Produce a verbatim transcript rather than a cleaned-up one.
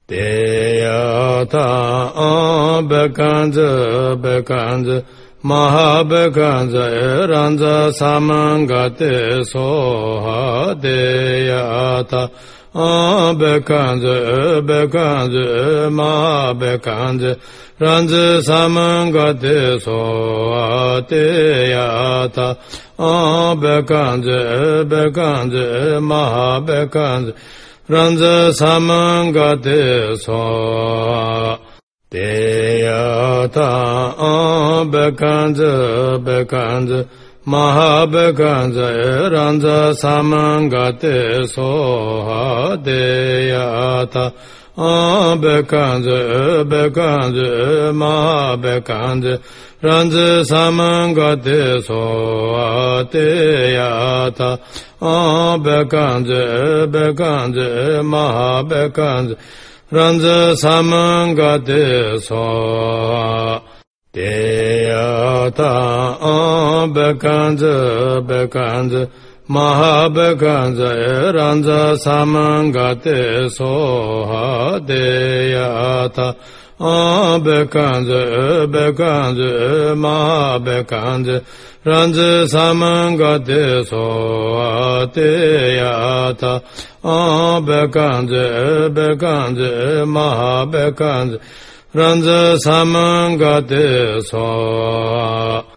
Deyata Bekanza Bekanza Mahabekanza Ranza Samangate Soha Deyata Bekanza Bekanza Mahabekanza Ranza Samangate Soha Deyata Bekanza Bekanza Mahabekanza Ranza Samangate So Deyata Bekanza Bekanza Mahabekanza Ranza Samangate So Deyata Bekanza Bekanza Mahabekanza Ranza Samangate So Deyata Bekanza Bekanza Mahabekanza Ranza Samangate So Deyata Bekanza Bekanza Mahabekanza Ranza Samangate So Deyata Bekanza Bekanza Mahabekanza Ranza Samangate So Deyata Bekanza Bekanza Mahabekanza Ranza Samangate So